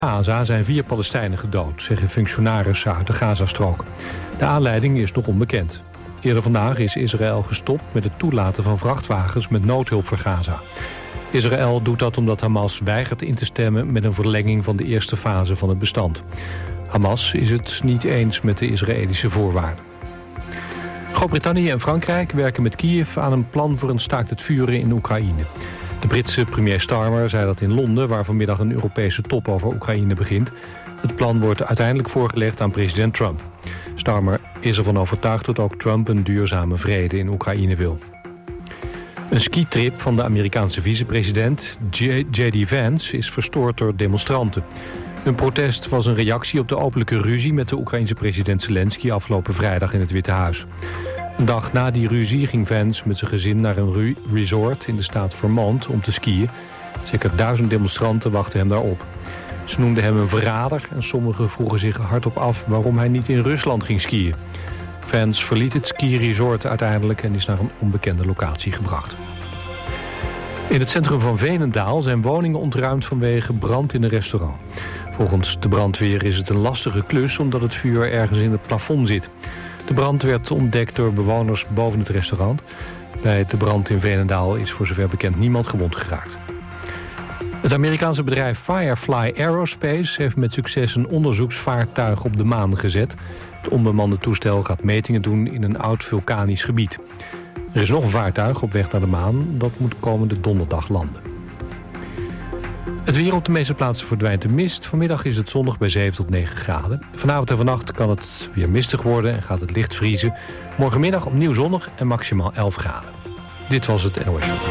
Gaza zijn 4 Palestijnen gedood, zeggen functionarissen uit de Gazastrook. De aanleiding is nog onbekend. Eerder vandaag is Israël gestopt met het toelaten van vrachtwagens met noodhulp voor Gaza. Israël doet dat omdat Hamas weigert in te stemmen met een verlenging van de eerste fase van het bestand. Hamas is het niet eens met de Israëlische voorwaarden. Groot-Brittannië en Frankrijk werken met Kiev aan een plan voor een staakt het vuren in Oekraïne. De Britse premier Starmer zei dat in Londen, waar vanmiddag een Europese top over Oekraïne begint. Het plan wordt uiteindelijk voorgelegd aan president Trump. Starmer is ervan overtuigd dat ook Trump een duurzame vrede in Oekraïne wil. Een skitrip van de Amerikaanse vicepresident J.D. Vance is verstoord door demonstranten. Hun protest was een reactie op de openlijke ruzie met de Oekraïense president Zelensky afgelopen vrijdag in het Witte Huis. Een dag na die ruzie ging Vance met zijn gezin naar een resort in de staat Vermont om te skiën. Zeker 1000 demonstranten wachten hem daarop. Ze noemden hem een verrader en sommigen vroegen zich hardop af waarom hij niet in Rusland ging skiën. Vance verliet het skiresort uiteindelijk en is naar een onbekende locatie gebracht. In het centrum van Veenendaal zijn woningen ontruimd vanwege brand in een restaurant. Volgens de brandweer is het een lastige klus omdat het vuur ergens in het plafond zit. De brand werd ontdekt door bewoners boven het restaurant. Bij de brand in Veenendaal is voor zover bekend niemand gewond geraakt. Het Amerikaanse bedrijf Firefly Aerospace heeft met succes een onderzoeksvaartuig op de maan gezet. Het onbemande toestel gaat metingen doen in een oud vulkanisch gebied. Er is nog een vaartuig op weg naar de maan. Dat moet komende donderdag landen. Het weer: op de meeste plaatsen verdwijnt de mist. Vanmiddag is het zonnig bij 7 tot 9 graden. Vanavond en vannacht kan het weer mistig worden en gaat het licht vriezen. Morgenmiddag opnieuw zonnig en maximaal 11 graden. Dit was het NOS Show.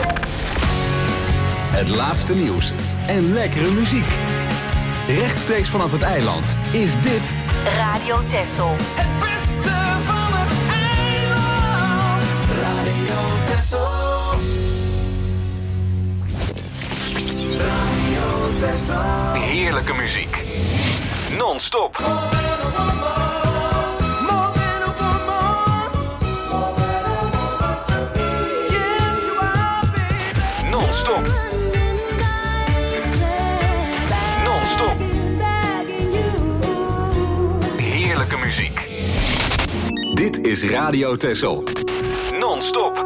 Het laatste nieuws en lekkere muziek. Rechtstreeks vanaf het eiland is dit Radio Texel. Het beste van het eiland. Radio Texel. Radio Texel. heerlijke muziek. Non-stop. Non-stop. Non-stop. Heerlijke muziek. Dit is Radio Texel. Non-stop.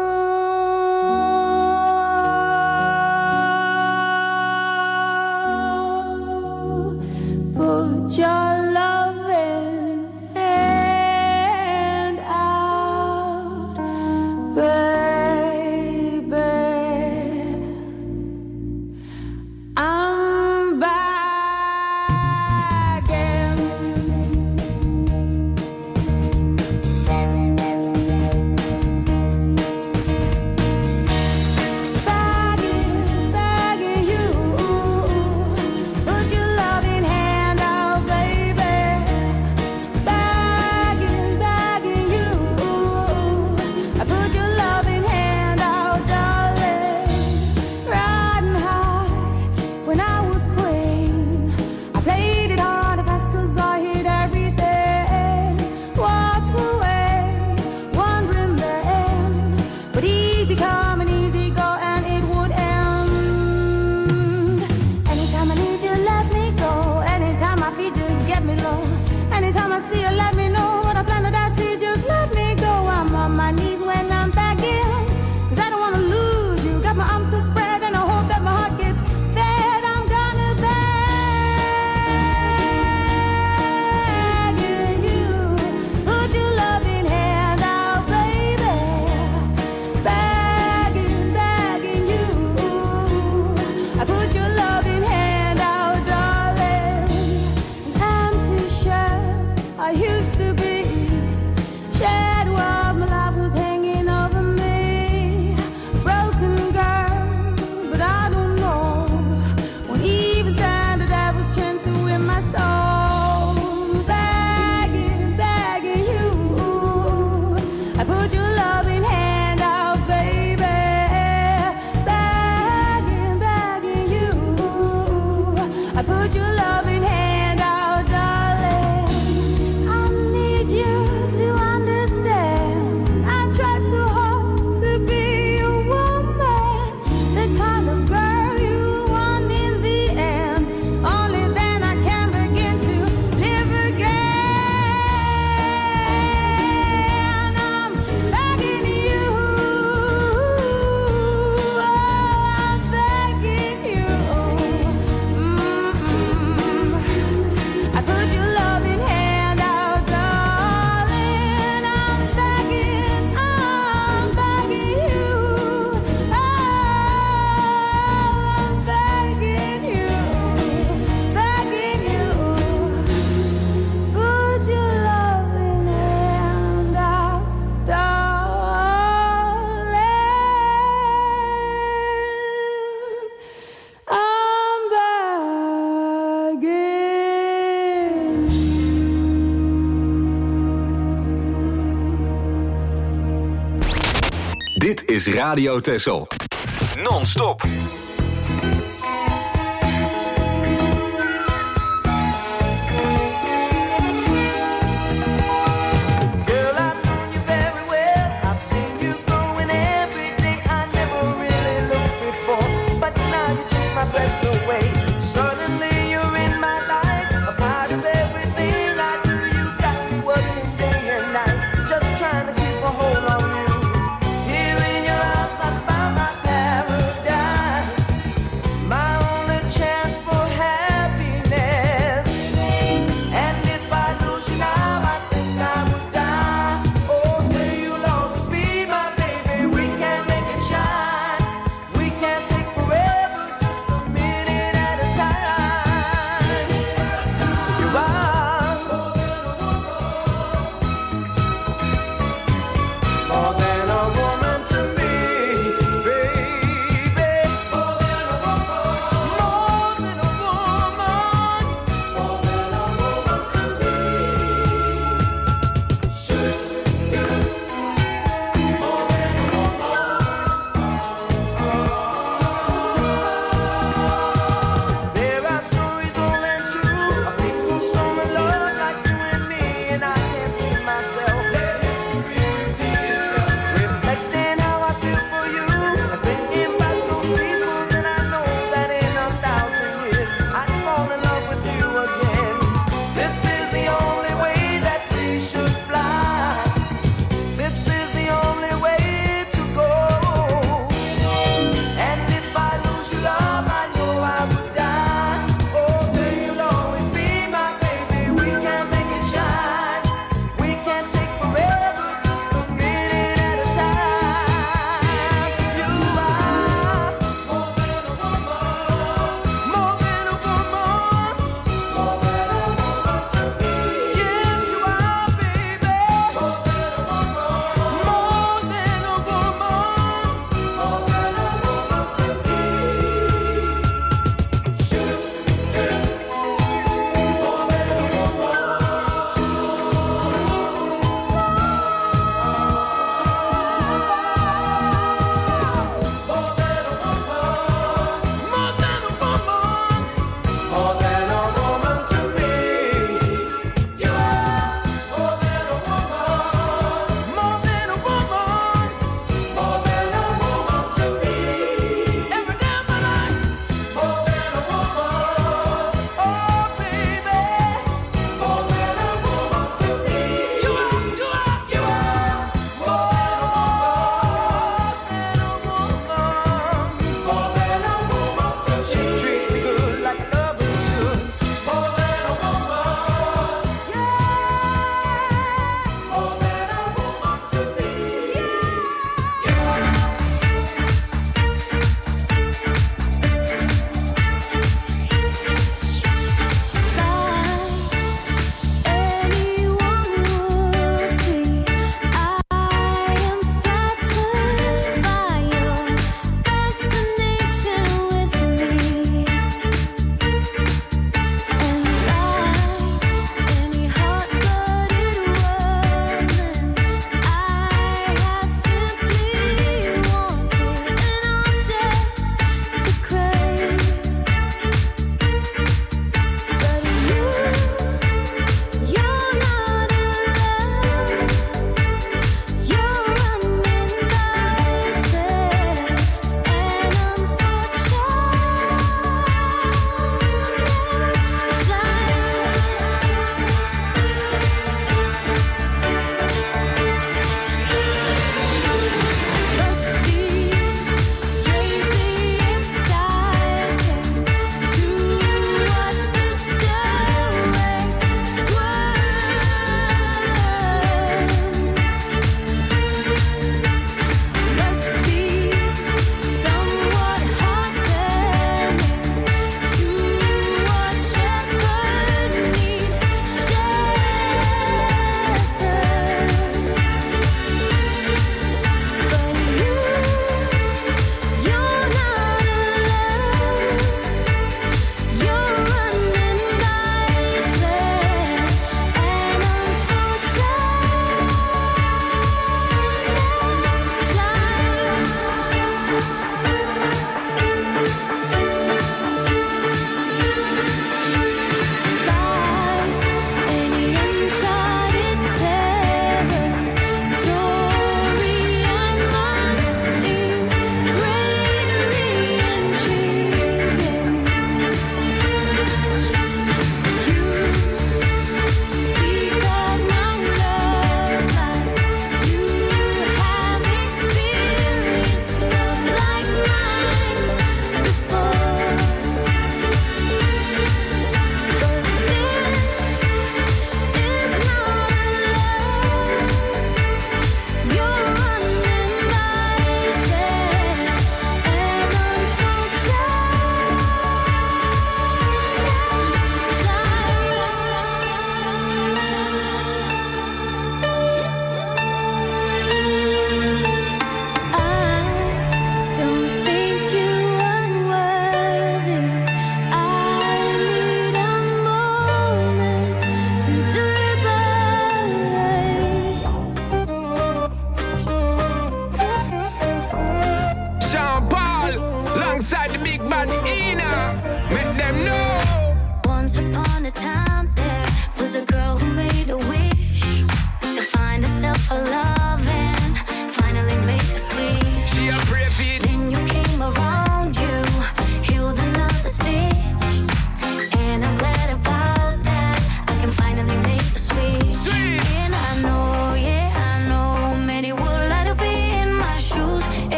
Put your loving hand out, baby. I'm begging. Begging you. Put your loving hand out, baby. Begging you. I put your loving hand out, darling. Riding high when I was queen. I played it hard and fast 'cause I hit everything. Walked away, wondering the end. But easy come and easy go, and it would end. Anytime I need you, let me go. Anytime I feed you, get me low. Anytime I see you, let me know. What I planted, I see, just let me go. I'm on my knees when I'm back in, 'cause I don't wanna lose you. Got my arms so spread and I hope that my heart gets fed. I'm gonna beg you. Put your loving hand out, baby. Begging you. I put your loving hand out, darling. An empty shell I used to be. Shadow of my life was hanging over me. Broken girl, but I don't know. When even stand, the devil's chance to win my soul. Begging you. I put your loving hand out, baby. Begging you. I put your loving hand out, darling. I need you to understand. I try so hard to be a woman, the kind of girl you want in the end. Only Dit is Radio Texel. Non-stop. Hold on you. Here in your arms I found my paradise.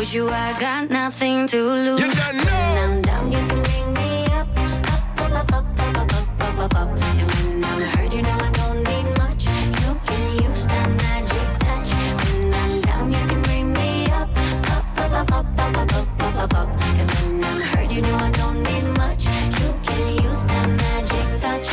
With you, I got nothing to lose. You don't know. When I'm down, you can bring me up, up, up, up, up, up, up, up, up. And when I'm hurt, you know I don't need much. You can use that magic touch. When I'm down, you can bring me up, up, up, up, up, up, up, up, up, up. And when I'm hurt, you know I don't need much. You can use that magic touch.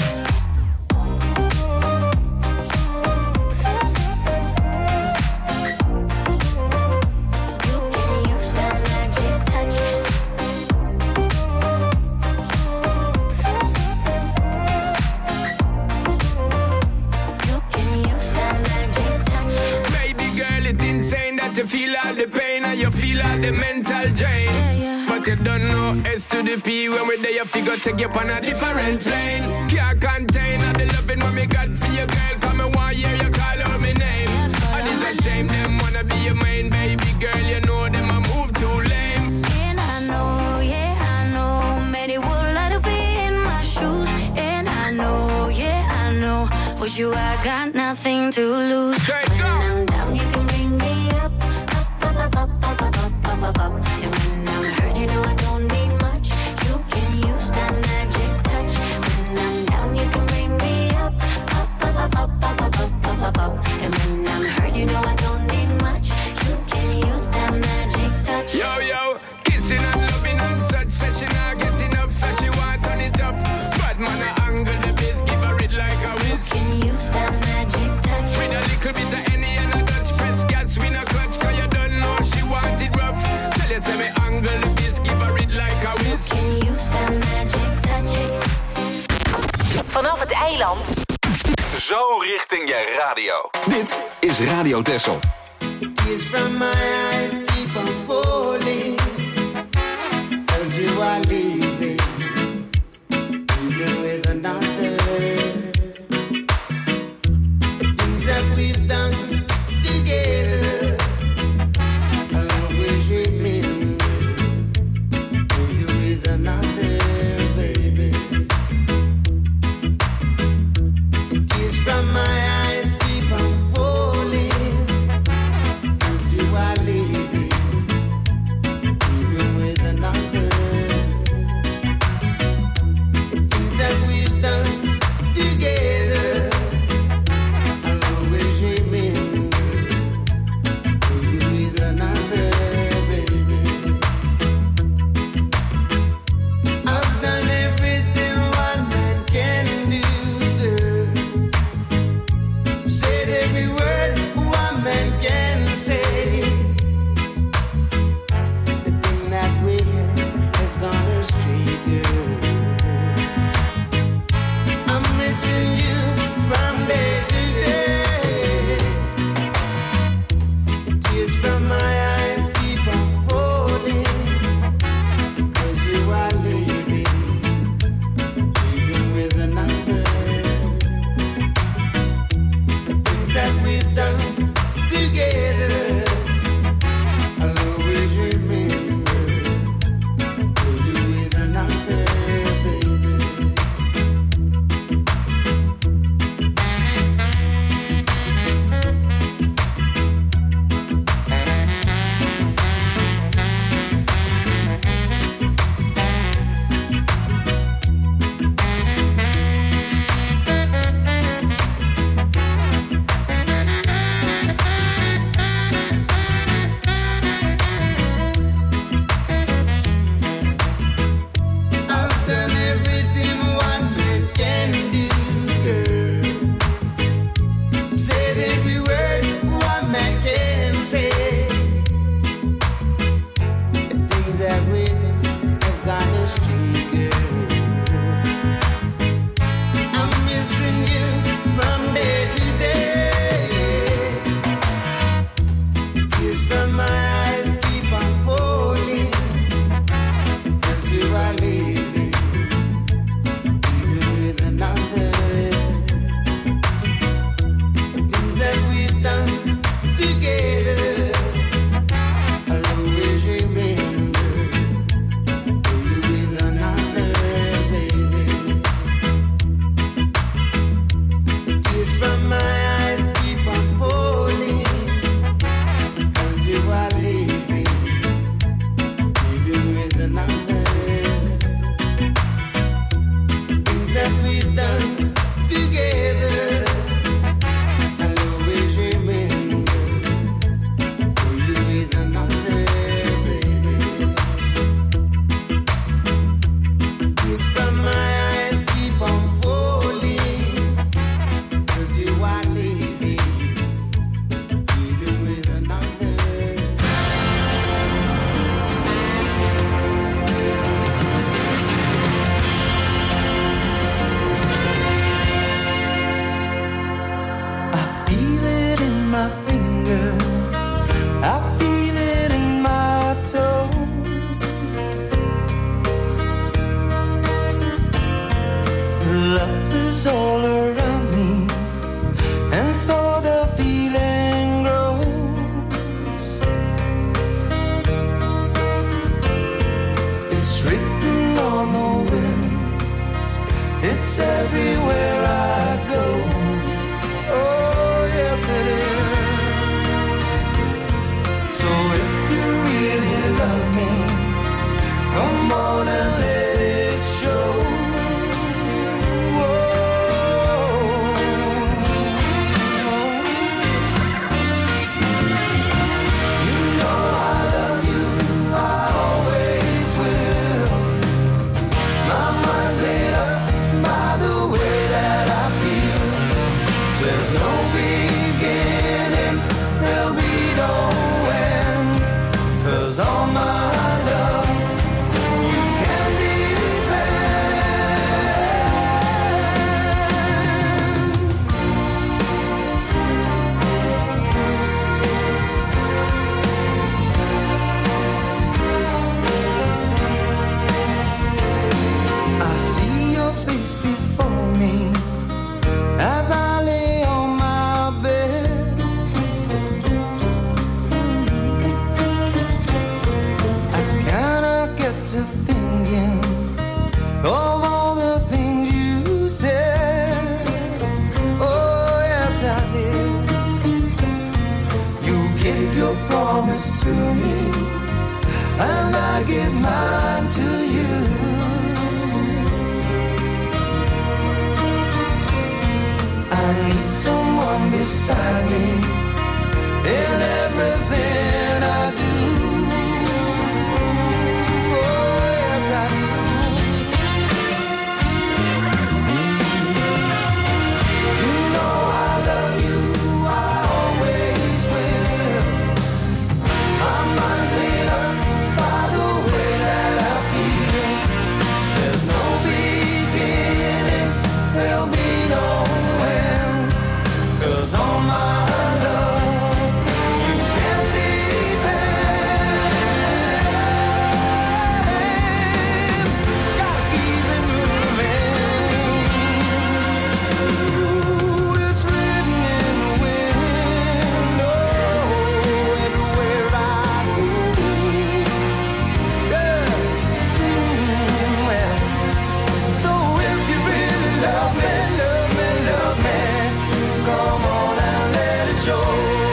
You feel all the pain and you feel all the mental drain. But you don't know S to the P. When we're there, you figure take you on a different plane. Can't contain all the loving what me got for your girl. Come and one year you call out my name. And it's a shame them wanna be your main baby girl. You know them a move too lame. And I know, yeah, I know, many would like to be in my shoes. And I know, yeah, I know, with you I got nothing to lose. Straight when go. I'm down, you can bring me up, up, up, up, up, up, up, up, up, up. And when I'm hurt, you know I don't need much. You can use that magic touch. When I'm down, you can bring me up, up, up, up, up, up, up, up, up, up. And when I'm hurt, you know I don't need much. You can use that magic touch. Yo, yo, kissing and loving and such. Said she not get enough, so she want turn it up. Bad man a angle the bass, give her it like a whiz. Can use that magic touch. With a little bit of any and a Dutch press gas, we no clutch, cause you don't know she want it rough. Tell you say me angle the bass, give her it like a whiz. Can use that magic touch. Vanaf het eiland. Zo richting je radio. Dit is Radio Texel. Tears from my eyes keep on falling as you are leaving, even with another. Things that we've done together, I'll always remember. You with another, baby. Tears from my eyes keep on falling. You are leaving. love is all around me, and so the feeling grows. It's written on the wind, it's everywhere I go. Oh, yes it is. So if you really love me, come on and let it show. To me, and I give mine to you. I need someone beside me in everything I do. Oh, yes, I do. You know I love you, I always will. My mind's made up by the way that I feel. There's no beginning, there'll be no end. 'Cause all my love, you can depend. Gotta keep it moving. Ooh, it's written in the wind. Oh, everywhere I go. Yeah. Well, so if you really love me, love me, love me, come on and let it show.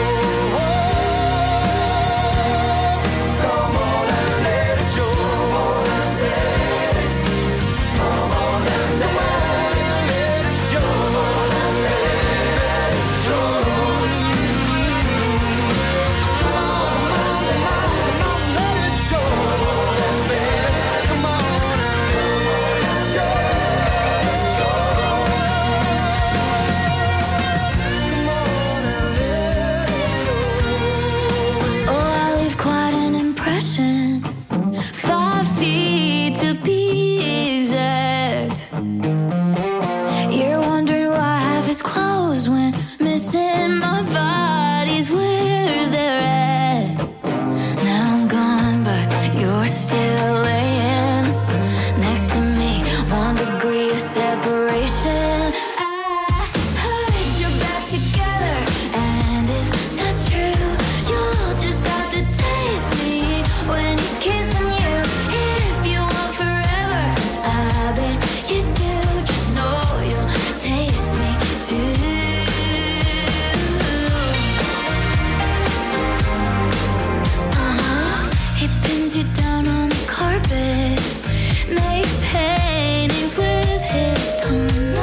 Come on and let it show. Come on and let it show. Come on and let it show. Come on and let it show. Come on and let it show. Oh, I leave quite an impression. 5 feet to be exact. You're wondering why half is closed when missing my body's where they're at. Now I'm gone, but you're still laying next to me. 1 degree of separation. I put you back together, and if that's true, you'll just have to taste me when he's kissing you. If you want forever, I bet you do. Just know you'll taste me too. He pins you down on the carpet, makes paintings with his tongue.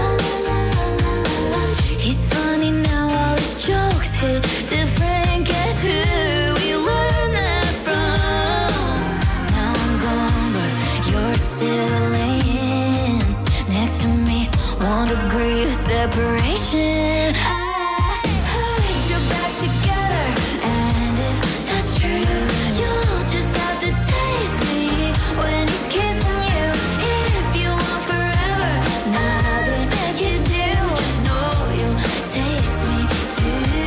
He's funny now, all his jokes hit different. Guess who we learned that from? Now I'm gone, but you're still laying next to me. 1 degree of separation. I put you back together, and if that's true, you'll just have to taste me when he's kissing you. If you want forever, I bet you do. Just know you'll taste me too.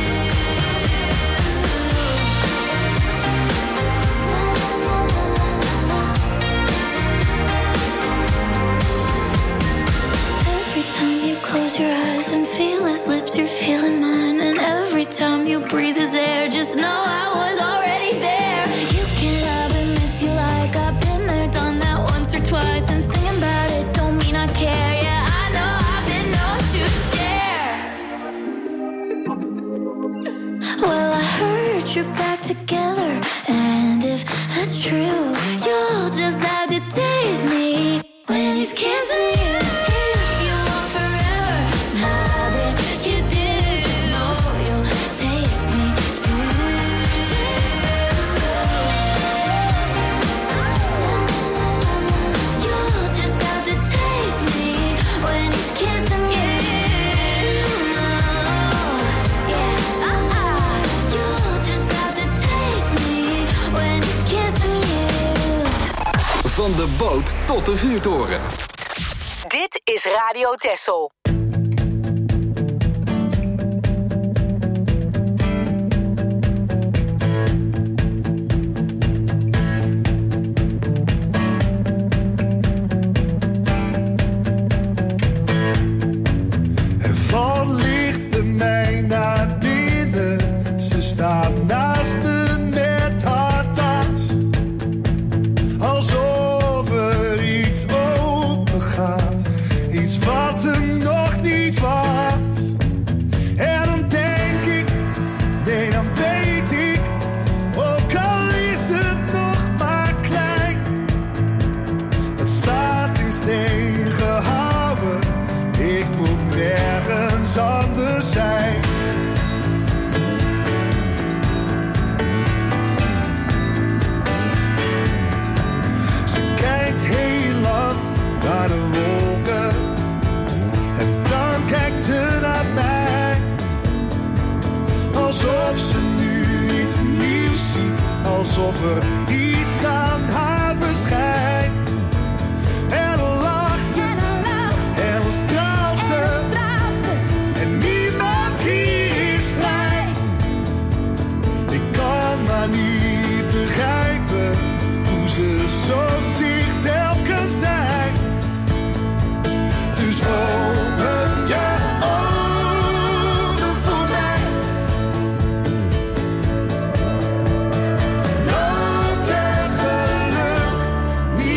Every time kissing you. If you want forever, I bet you do. Know you'll taste me too. You'll just have to taste me when he's kissing you. You'll just have to taste me when he's kissing you. Van de boot tot de vuurtoren. Dit is Radio Texel. Er valt licht bij mij naar binnen. Ze staan naast me met haar tas. Alsof er iets open gaat. Iets wat er nog niet was. En dan denk ik, nee dan weet ik. Ook al is het nog maar klein. Het staat in steen gehouden. Ik moet nergens anders zijn. Ze kijkt heel lang naar de wolken. En dan kijkt ze naar mij. Alsof ze nu iets nieuws ziet. Alsof er iets aan haar verschijnt. En dan lacht ze. En dan straalt ze. En niemand hier is vrij. Ik kan maar niet begrijpen hoe ze zo zichzelf kan zijn. Dus open je ogen voor mij. Loop je geluk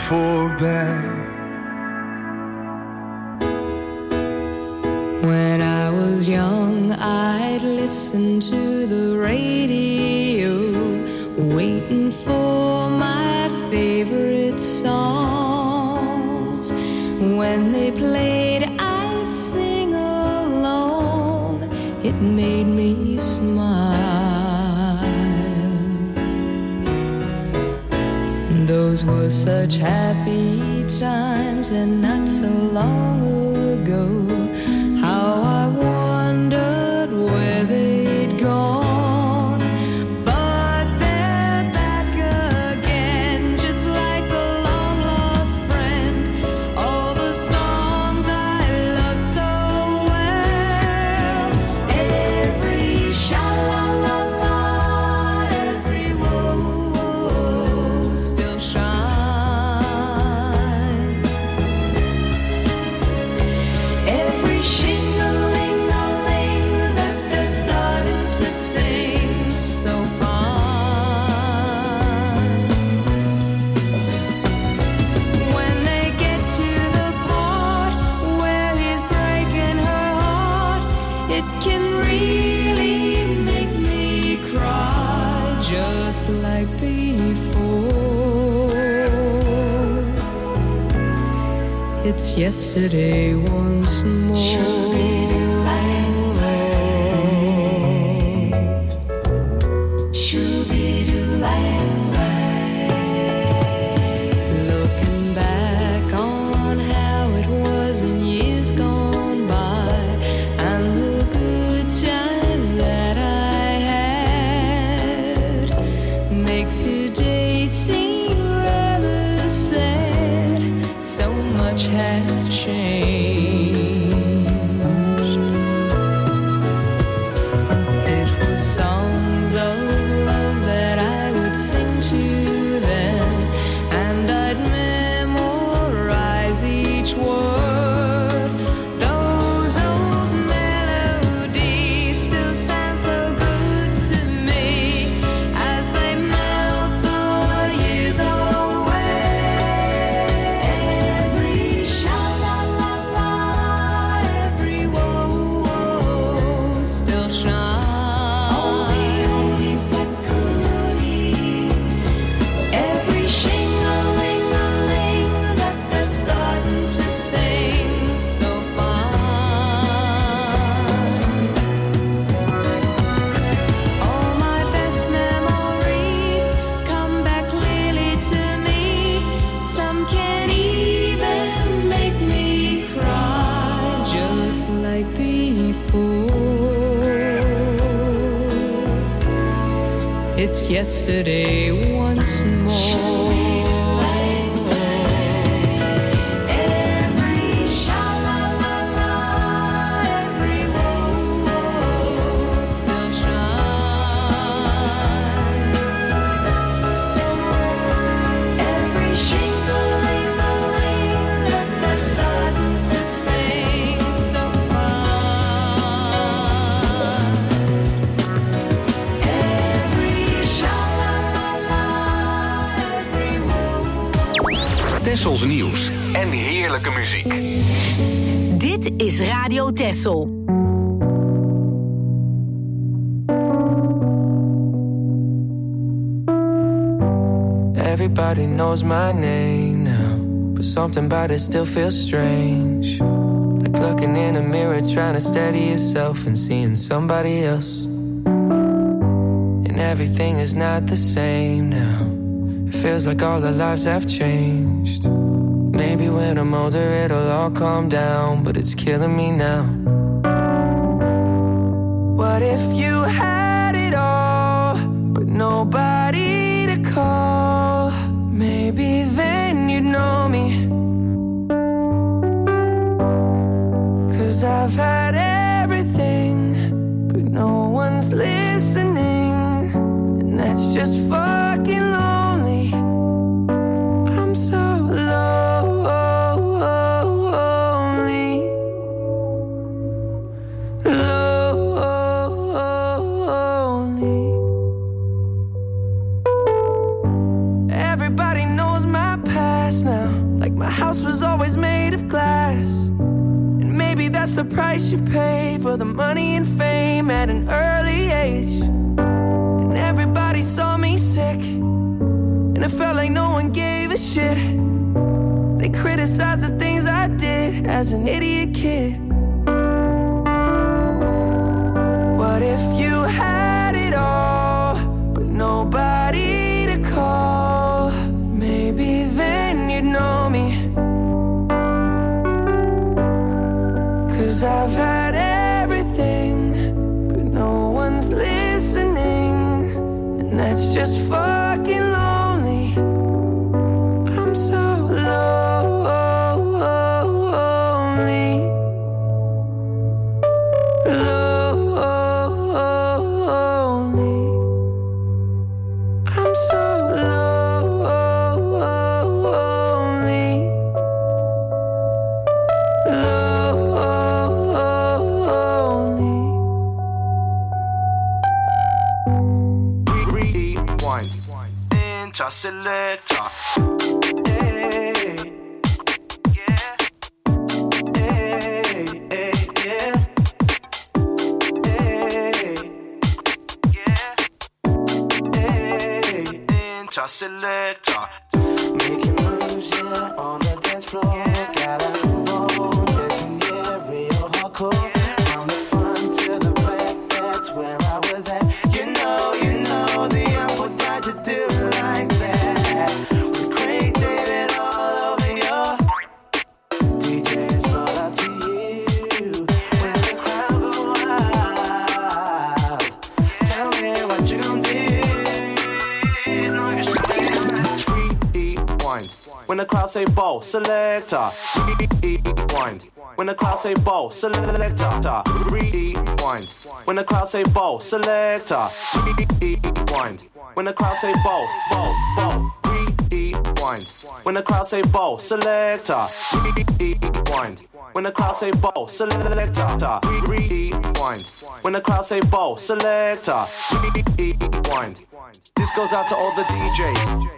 voorbij. When I was young, I'd listen to the radio, waiting for my favorite songs. When they played, I'd sing along. It made me smile. Those were such happy times, and not so long ago. How I wondered where they'd gone. But they're back again, just like a long-lost friend. All the songs I love so well. Every sha-la-la-la, every whoa-whoa still shines. Every shing-a-ling-a-ling that they're starting to sing so fine. When they get to the part where he's breaking her heart, it can really make me cry, just like before. It's yesterday once more. Looking back on how it was in years gone by, and the good times that I had, makes today seem rather sad. So much has changed. It was songs of love that I would sing to them, and I'd memorize each word. Those old melodies still sound so good to me as they melt the years away. Every sha-la-la-la, every whoa-whoa still shines. All the oldies but goodies. Every shing-a-ling-a-ling that they're starting to sing so fine. All my best memories come back clearly to me. Some can even make me cry, just like before. It's yesterday once more. Every sha-la-la-la, every whoa-whoa still shines. Every shing-a-ling-a-ling that they're starting to sing so fine. Every sha-la-la-la, every whoa-whoa. Tessels nieuws en heerlijke muziek. Dit is Radio Tessel. Everybody knows my name now, but something about it still feels strange. Like looking in a mirror, trying to steady yourself and seeing somebody else. And everything is not the same now. It feels like all our lives have changed. Maybe when I'm older it'll all calm down, but it's killing me now. What if you had it all, but nobody to call? Maybe then you'd know me. 'Cause I've had everything, but no one's listening, and that's just fucking lonely. I'm so lonely, lonely. house was always made of glass. And maybe that's the price you pay for the money and fame at an early age. And everybody saw me sick, and it felt like no one gave a shit. They criticized the things I did as an idiot kid. What if you had it all, but nobody to call? Maybe then you'd know me. 'Cause I've had everything, but no one's listening. And that's just fucking lonely. I'm so lonely. I'm so Selector. Selector. Making moves, yeah, on the dance floor. Gotta move on, dancing, yeah, real hardcore. From the front to the back, that's where I was at. You know, the apple died to do it like that. With Craig David all over your DJ, it's all up to you. When the crowd go wild, tell me what you gon' do. When the crowd say ball, selector. Rewind. When the crowd say ball, selector. Rewind. When the crowd say ball, selector. Rewind. When the crowd say ball. Rewind. When the crowd say ball, selector. Rewind. When the crowd say ball, selector. Rewind. When the crowd say ball, selector. Rewind. This goes out to all the DJs.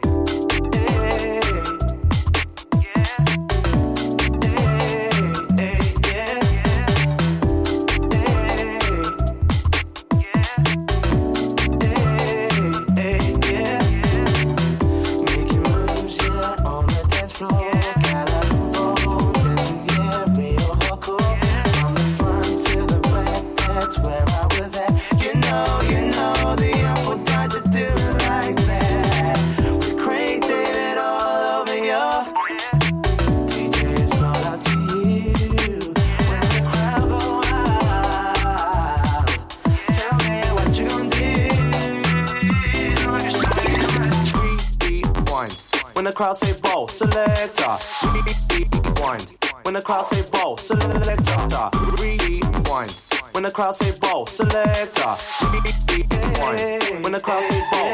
When the crowd say ball, selector. Rewind. When the crowd say ball, selector. Rewind. When the crowd say ball, selector. Rewind. When the crowd say ball.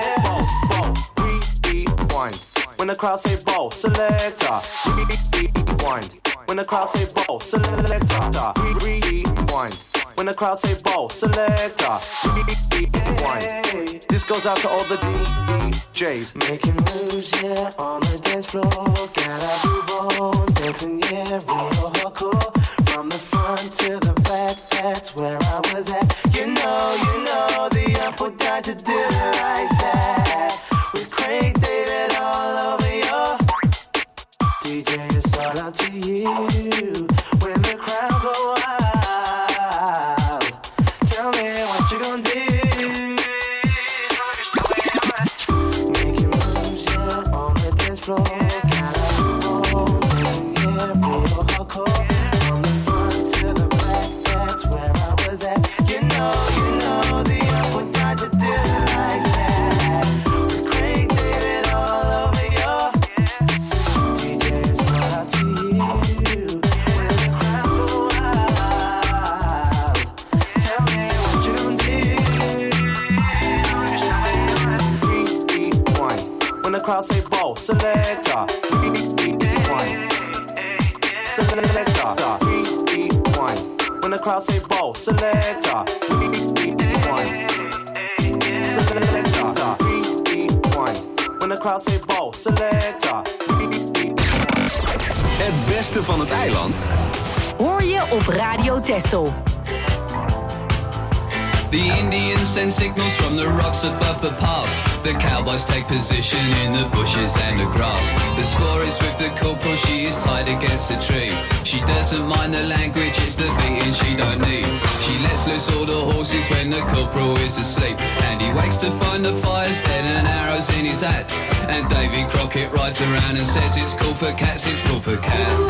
Rewind. When the crowd say ball, selector. Rewind. When the crowd say ball, selector. Rewind. When the crowd say ball, selector. Rewind. This goes out to all the DJs. Making moves, yeah, on the dance floor. Gotta move on, dancing, yeah, real hardcore. From the front to the back, that's where I was at. You know, the apple died to do it like that. With Craig David all over your DJ, it's all up to you. When the crowd go wild, tell me what you gon' do. Making moves, yeah, on the dance floor. Gotta move on, dancing, yeah, real hardcore. From the front to the back, that's where I was at. You know, the apple died to do it like that. With Craig David all over your DJ, it's all up to you. When the crowd go wild, tell me what you gon' do. Rewind. When the crowd say ball, selector. Rewind. Selector. Rewind. When the crowd say ball, selector. Rewind. Selector. Rewind. When the crowd say ball, selector. Rewind. Het beste van het eiland hoor je op Radio Texel. The Indians send signals from the rocks above the pass. The cowboys take position in the bushes and the grass. The score is with the corporal, she is tied against a tree. She doesn't mind the language, it's the beating she don't need. She lets loose all the horses when the corporal is asleep. And he wakes to find the fire's dead and arrows in his hats. And Davy Crockett rides around and says it's cool for cats, it's cool for cats.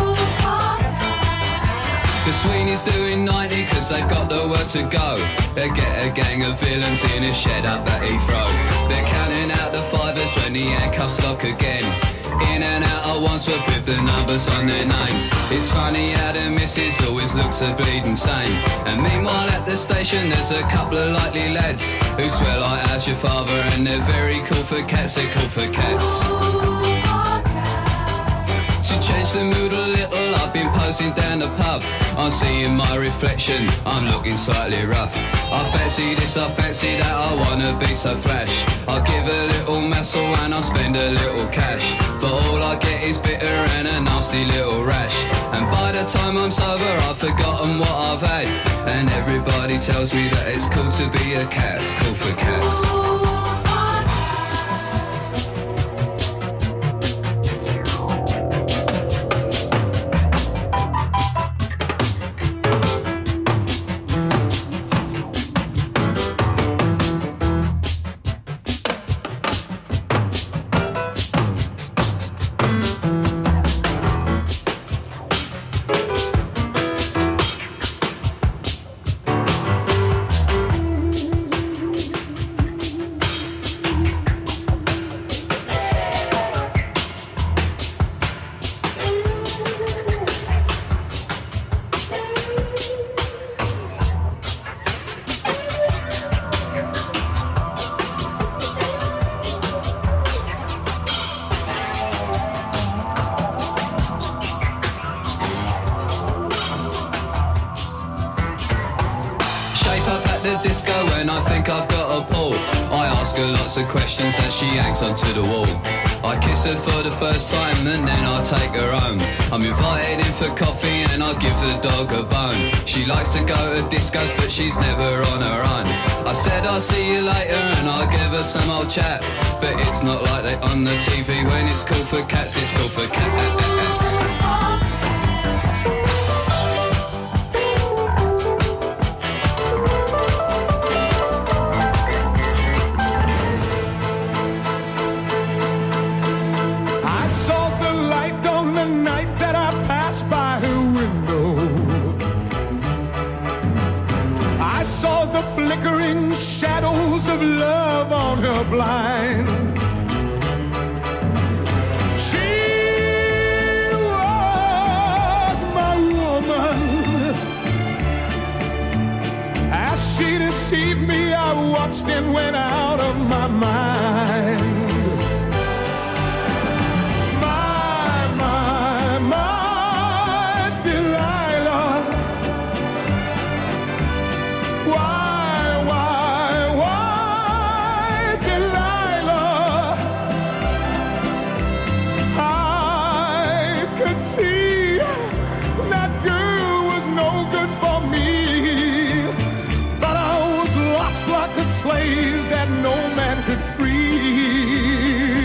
The Sweeney's doing 90 cause they've got the word to go. They get a gang of villains in a shed up at Heathrow. They're counting out the fivers when the handcuffs lock again. In and out at once with the numbers on their names. It's funny how the missus always looks a bleeding sane. And meanwhile at the station there's a couple of likely lads who swear like how's your father, and they're very cool for cats, they're cool for cats. Change the mood a little, I've been posing down the pub. I'm seeing my reflection, I'm looking slightly rough. I fancy this, I fancy that, I wanna be so flash. I'll give a little muscle and I'll spend a little cash. But all I get is bitter and a nasty little rash. And by the time I'm sober I've forgotten what I've had. And everybody tells me that it's cool to be a cat, cool for cats. Lots of questions as she hangs onto the wall. I kiss her for the first time and then I take her home. I'm invited in for coffee and I give the dog a bone. She likes to go to discos but she's never on her own. I said I'll see you later and I'll give her some old chat. But it's not like they on the TV when it's cool for cats, it's cool for cats. Flickering shadows of love on her blind. She was my woman. As she deceived me, I watched and went out of my mind. Slave that no man could free.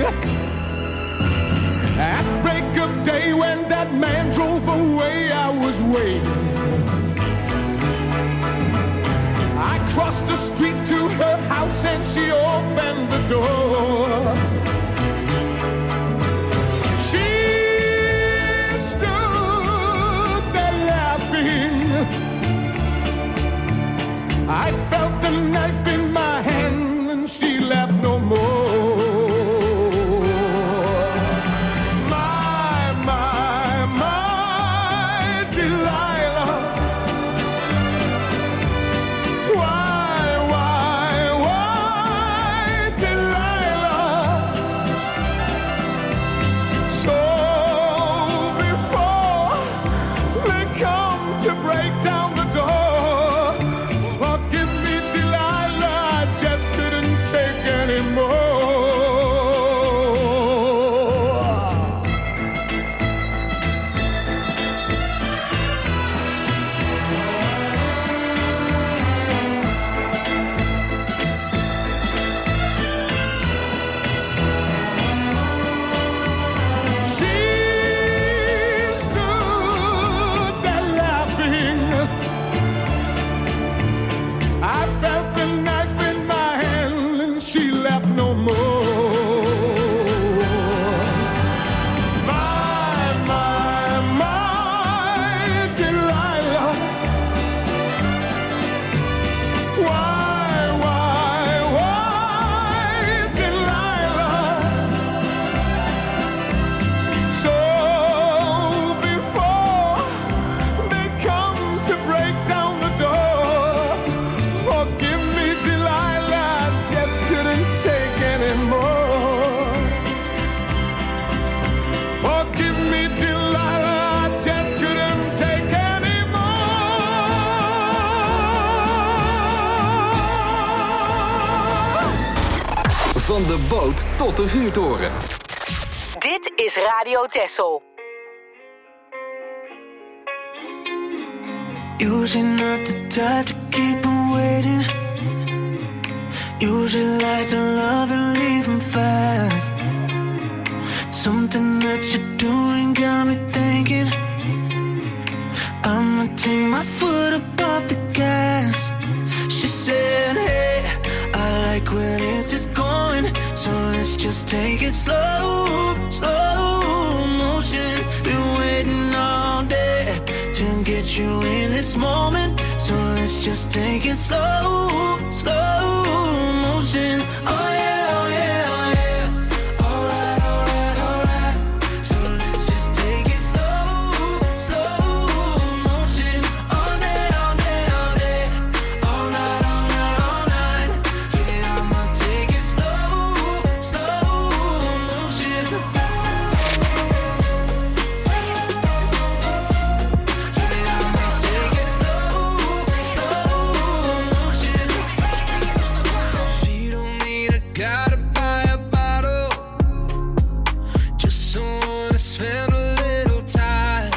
At break of day when that man drove away, I was waiting. I crossed the street to her house and she opened the door. She stood there laughing. I felt the knife in my hand and she laughed no more. My Delilah. Why, Delilah? de boot tot de vuurtoren. Dit is Radio Texel. Usually not the type to keep on waiting. Usually like to love and leave him fast. Something that you're doing got me thinking I'ma take my foot up off the gas. She said, hey, I like where this is going, so let's just take it slow, slow motion. Been waiting all day to get you in this moment, so let's just take it slow, slow motion. Oh yeah, oh yeah, oh yeah. Alright, alright, alright. So let's just take it slow, slow motion. All day, all day, all day. All night, all night, all night. Yeah, I'ma take it slow, slow motion. She don't need a guy to buy a bottle, just someone to spend a little time.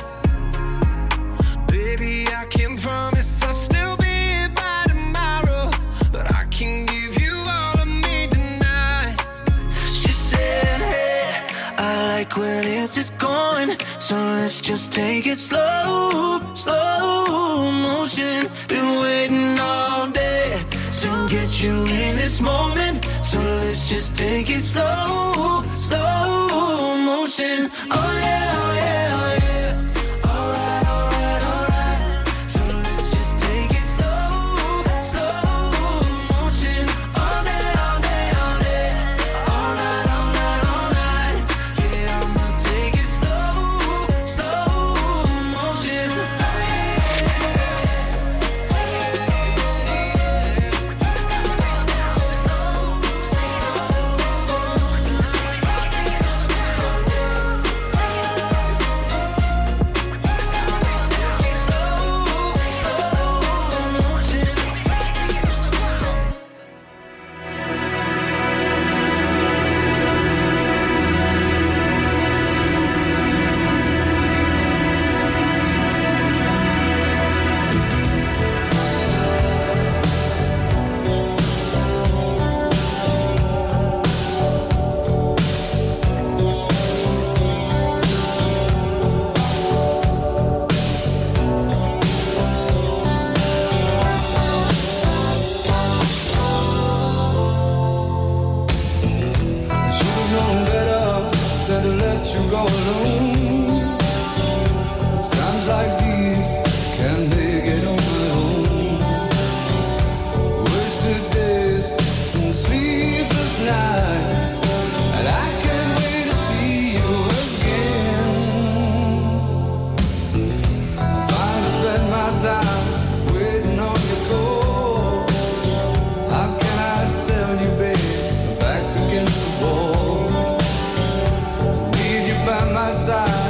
Baby, I can't promise I'll still be here by tomorrow, but I can give you all of me tonight. She said, hey, I like where this is going, so let's just take it slow, slow motion. Been waiting all day to get you in this moment, so let's just take it slow, slow motion. Oh yeah, oh yeah, oh yeah. Alright, alright, alright. So let's just take it slow, slow motion. All day, all day, all day. All night, all night, all night. Yeah, I'ma take it slow, slow motion. Should've known better than to let you go alone. It's times like these can't make it on my own. Wasted days and sleepless nights, and I can't wait to see you again. If I just spend my time waiting on your call, how can I tell you, babe, my back's against the wall? Need you by my side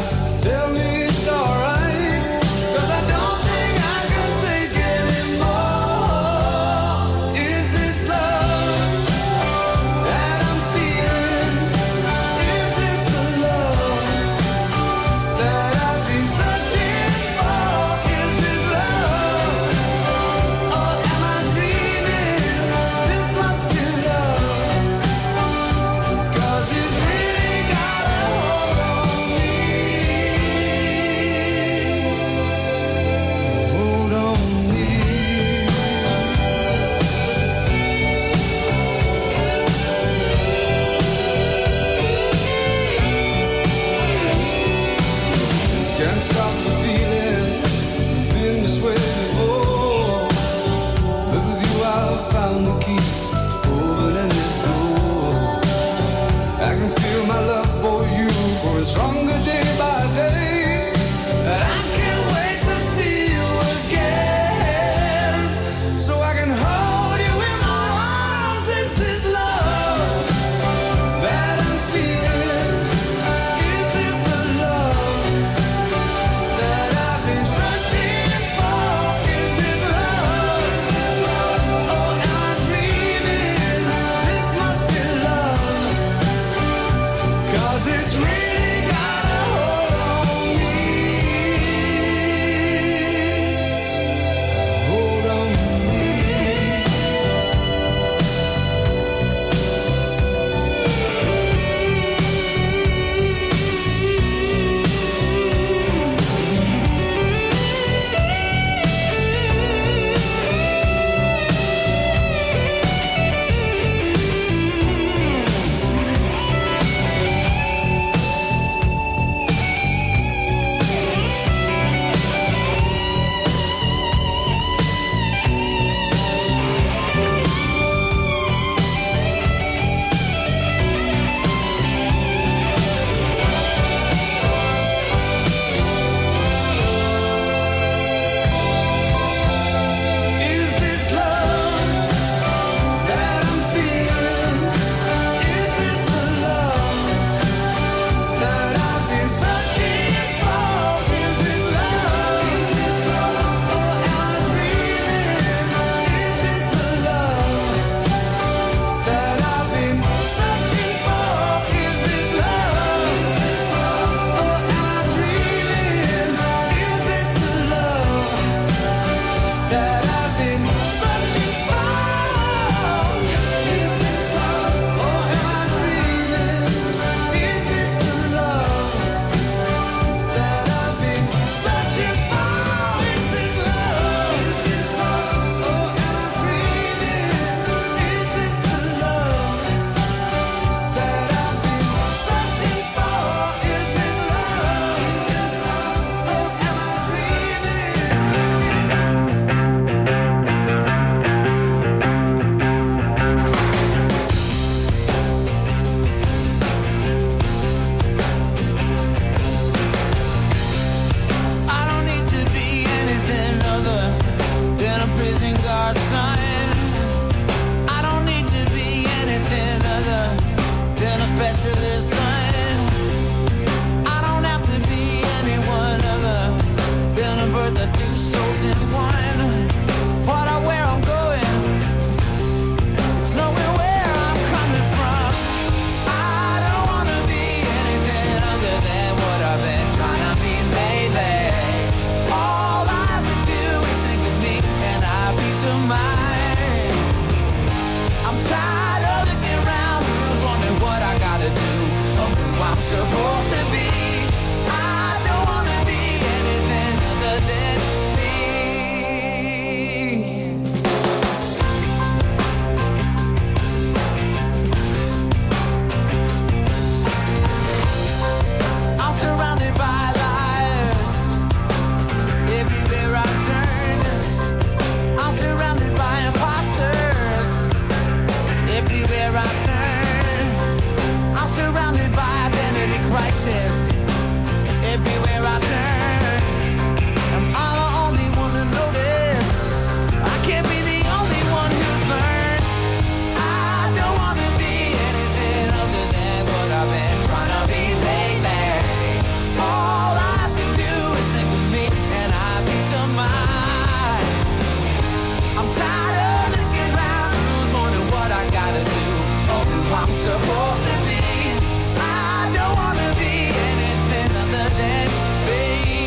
Texas. Everywhere I turn, am I the only one to notice? I can't be the only one who's learned. I don't wanna be anything other than what I've been trying to be lately. All I have to do is sing with me and I peace of mind. I'm tired of looking around, who's wondering what I gotta do or who I'm supposed to be. I don't wanna be anything other than me.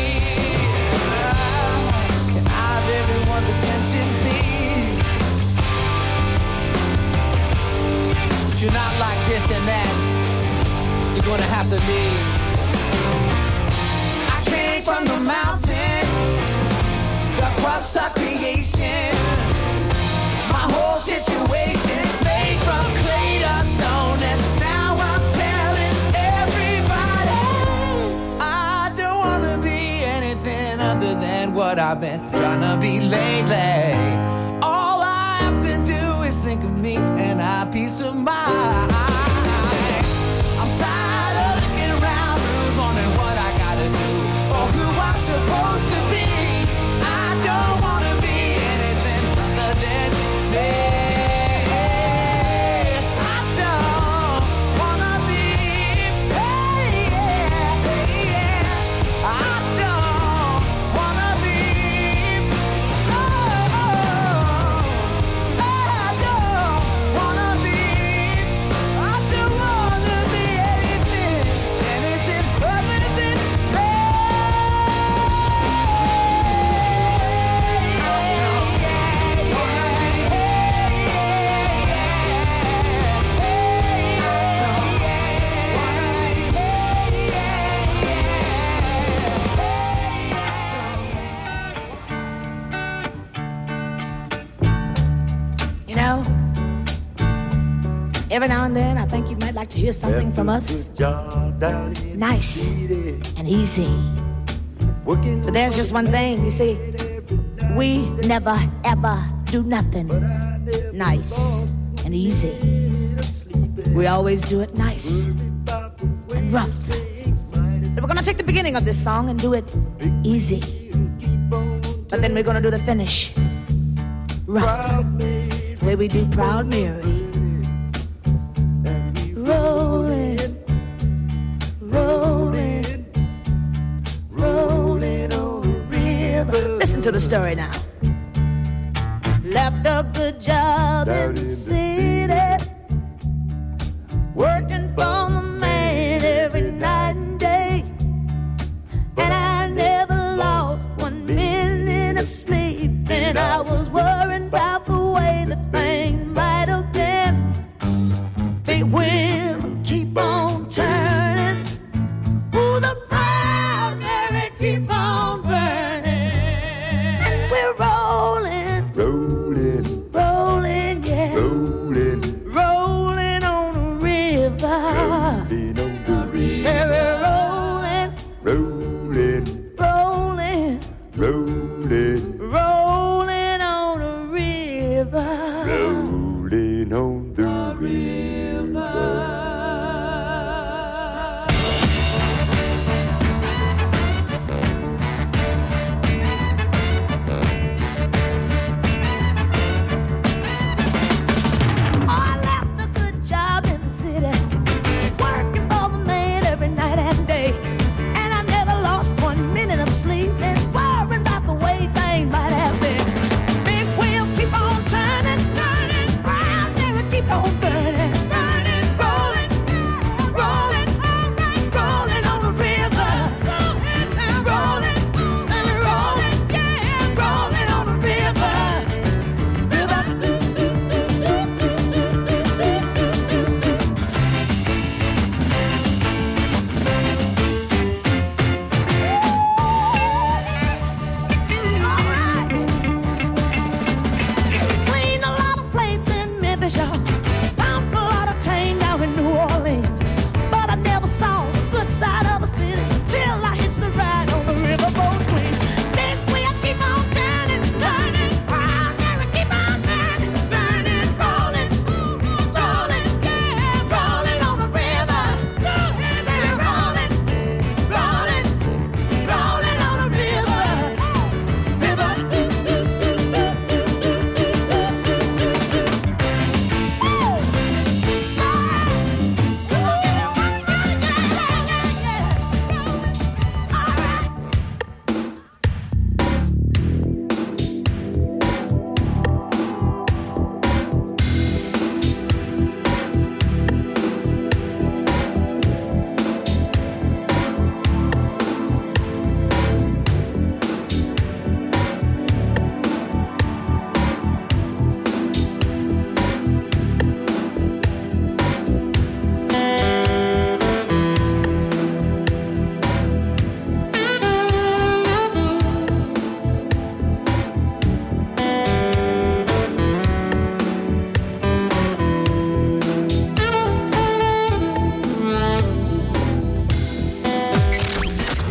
Can I have everyone's attention, please? If you're not like this and that, you're gonna have to leave. I came from the mountain, across our creation. My whole situation made from clay to stone, and now I'm telling everybody I don't wanna be anything other than what I've been trying to be lately. All I have to do is think of me and I peace of mind. I'm tired of looking around, who's wondering what I gotta do or who I'm supposed to be. I don't wanna be anything other than me. I don't wanna be, I don't wanna be, I don't wanna be, I don't wanna be anything, anything other than me. You know, every now and then I think you might like to hear something from us. Nice and easy. But there's just one thing, you see, we never ever do nothing nice and easy. We always do it nice and rough. But we're gonna take the beginning of this song and do it easy. But then we're gonna do the finish rough. It's the way we do Proud Mary. Rolling, rolling, rolling on the river. Listen to the story now. Left a good job in the city, working for the man every night and day. And I never lost 1 minute of sleep, and I was worried about the way that things might have been. Big wheel keep on turning, ooh, the Proud Mary keep on burning, and we're rolling, rolling, rolling, yeah.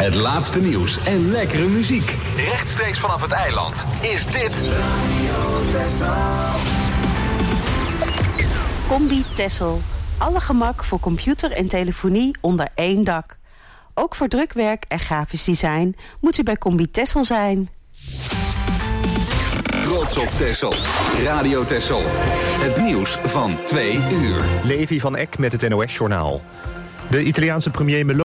Het laatste nieuws en lekkere muziek. Rechtstreeks vanaf het eiland is dit Combi Tessel. Alle gemak voor computer en telefonie onder één dak. Ook voor drukwerk en grafisch design moet u bij Combi Tessel zijn. Trots op Texel. Radio Texel. Het nieuws van 2 uur. Levi van Eck met het NOS-journaal. De Italiaanse premier Meloni